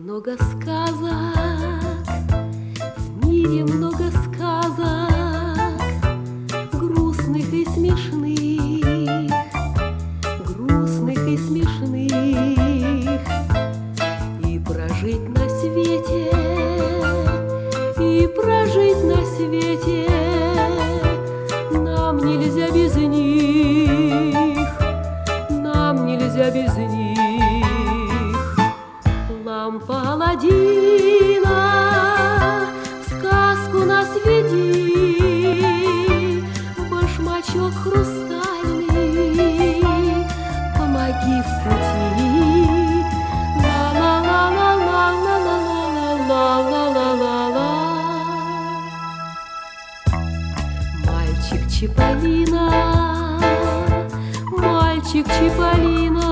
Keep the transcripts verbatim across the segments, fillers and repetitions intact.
много сказок, в мире много сказок, грустных и смешных, грустных и смешных. И прожить на свете, и прожить на свете нам нельзя без них, нам нельзя без них. Лампа Аладдина, в сказку нас веди, башмачок хрустальный, помоги в пути. Ла-ла-ла-ла-ла-ла-ла-ла-ла-ла-ла-ла. Мальчик Чиполлино, мальчик Чиполлино,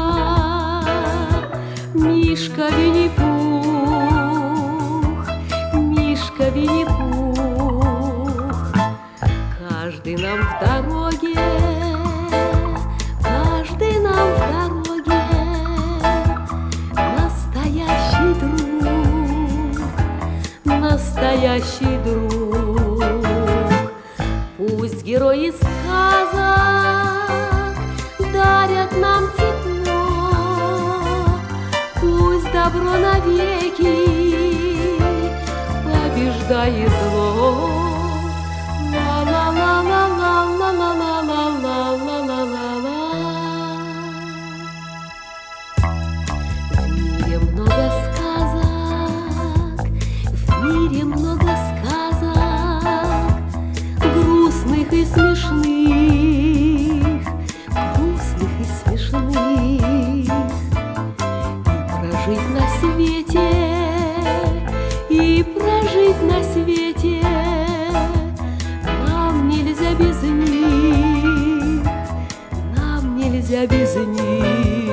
Мишка Винни-Пух, Мишка Винни-Пух. Каждый нам в дороге, каждый нам в дороге настоящий друг, настоящий друг. Пусть герои сказок дарят нам тепло, пусть добро навеки побеждает зло. Ла-ла-ла-ла-ла-ла-ла-ла-ла-ла-ла-ла. В мире много сказок, в мире много сказок, грустных и смешных, грустных и смешных. Прожить на свете, и прожить на свете нам нельзя без них, нам нельзя без них.